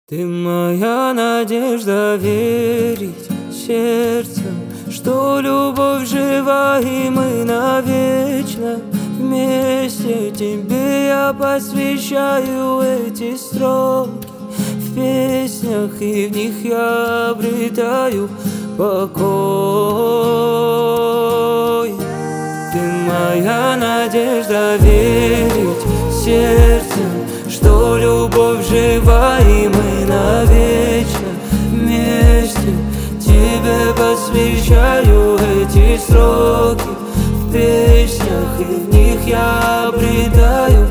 Ты моя надежда, верить сердцем, что любовь жива и мы навечно вместе. Тебе я посвящаю эти строки в песнях, и в них я обретаю покой. Ты моя надежда, верить сердцем, что любовь жива и мы навечно вместе. Тебе посвящаю эти строки в песнях, и в них я обретаю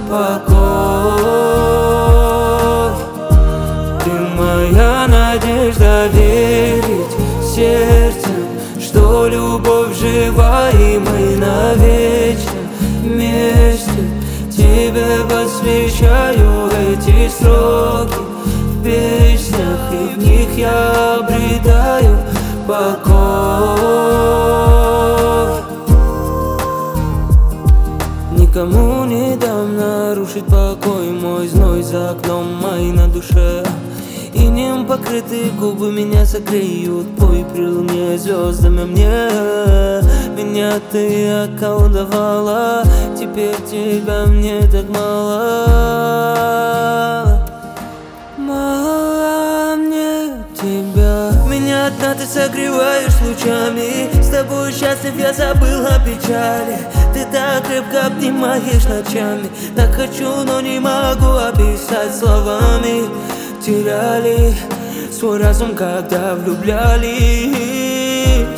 покой. Ты моя надежда, верить сердцем, что любовь жива и мы навечно вместе. Тебе посвящаю эти строки в песнях, и в них я обретаю покой. Никому не дам нарушить покой мой, зной за окном мой на душе. Инеем покрытые губы меня согреют, пой при луне звездами мне. Меня ты околдовала, теперь тебя мне так мало. Мало мне тебя. Меня одна ты согреваешь лучами, с тобой счастлив, я забыл о печали. Ты так крепко обнимаешь ночами, так хочу, но не могу описать словами. Теряли свой разум, когда влюблялись.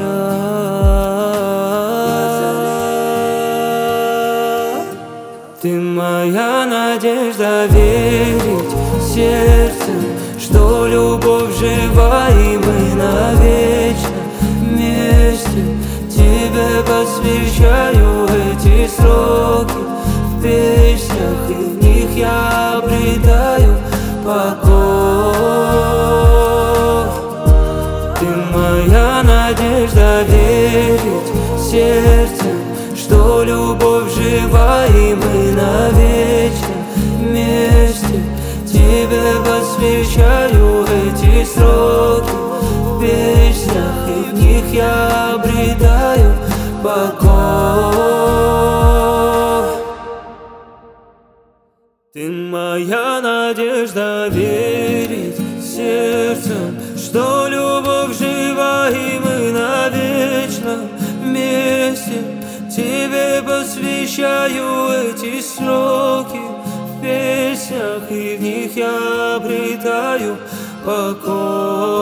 Ты моя надежда, верить сердцем, что любовь жива и мы навечно вместе. Тебе посвящаю эти строки в песнях, и в них я обретаю покой. Ты моя надежда, верить сердцем, что любовь жива и мы навечно вместе. Тебе посвящаю эти строки в песнях, и в них я обретаю покой. Ты моя надежда, верить сердцем, что любовь жива и мы навечно вместе. Тебе посвящаю эти строки в песнях, и в них я обретаю покой.